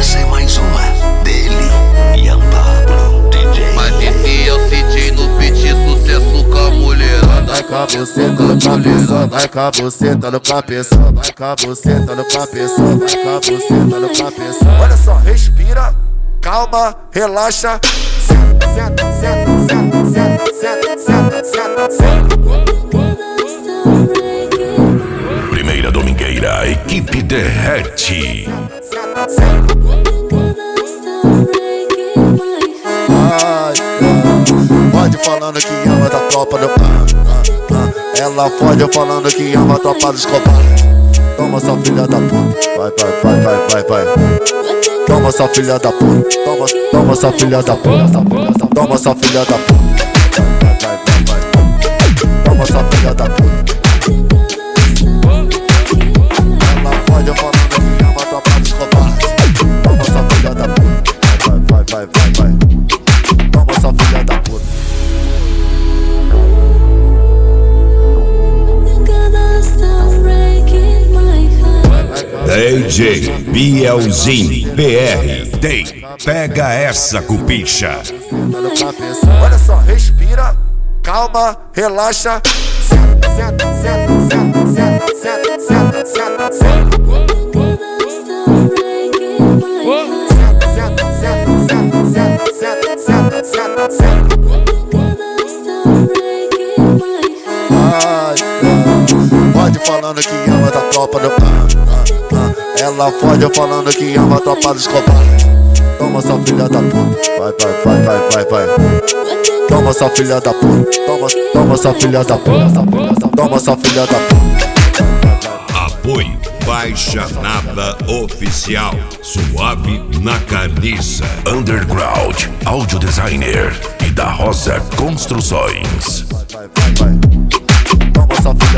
Essa é mais uma dele, Ian Pablo, DJ. Mas esse é o CJ no beat, sucesso com a mulherada. Vai com a buceta no cabeção, vai com a buceta no cabeção, vai com a buceta no cabeção, vai com a buceta no cabeção. Olha só, respira, calma, relaxa. Senta, senta, senta, senta, senta, senta, senta, senta. Primeira domingueira, a equipe derrete. Pode falando que ama da tropa do ela pode falando que ama a tropa do Escobar. Toma sua filha da puta, vai, vai, vai, vai, vai, vai. Toma sua filha da puta, toma sua filha da puta, toma sua filha da puta, vai, vai, vai, vai. Toma sua filha da puta. Ela pode falando que ama a tropa do Escobar. Toma sua filha da puta, vai, vai, vai, vai, vai. Toma sua filha da puta. DJ Bielzinho BR tem Pega Essa Cupicha. Olha só, respira, calma, relaxa. Senta, senta, senta, senta, senta, senta, senta, senta. Senta, senta, senta, senta, senta, senta, senta. Pode falando que ama da tropa do ela pode falando que ama a tropa do Escobar. Toma sua filha da puta, vai, vai, vai, vai, vai, vai. Toma sua filha da puta, toma sua filha da puta, toma sua filha da puta. Apoio Baixa Nada Oficial, suave na carniça. Underground, áudio designer e da Rosa Construções. Vai, vai, vai, vai. Toma sua filha